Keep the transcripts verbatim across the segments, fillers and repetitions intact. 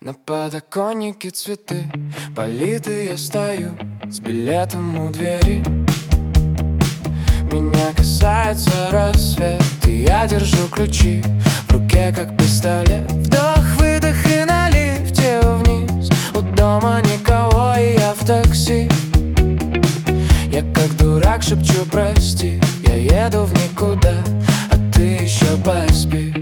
На подоконнике цветы политые, я стою с билетом у двери. Меня касается рассвет, и я держу ключи в руке, как пистолет. Вдох-выдох и на лифте вниз, у дома никого, и я в такси. Я как дурак шепчу прости, я еду в никуда, а ты еще поспи.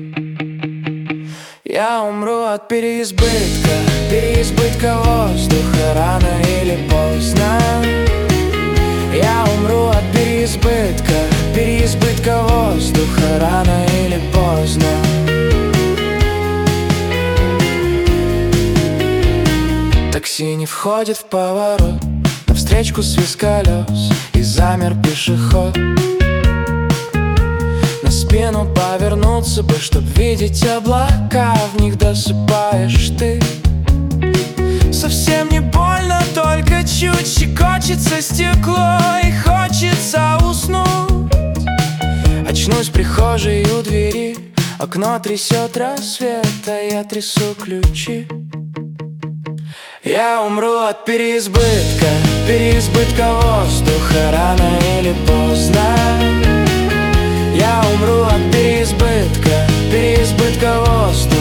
Я умру от переизбытка, переизбытка воздуха, рано или поздно. Я умру от переизбытка, переизбытка воздуха, рано или поздно. Такси не входит в поворот, навстречку свист колес, и замер пешеход. На спину повернуться бы, чтоб видеть облака, в них досыпаешь ты. Совсем не больно, только чуть щекочется стекло, и хочется уснуть. Очнусь в прихожей у двери, окно трясет рассвет, а я трясу ключи. Я умру от переизбытка, переизбытка воздуха, рано или поздно. Я умру от переизбытка, переизбытка воздуха.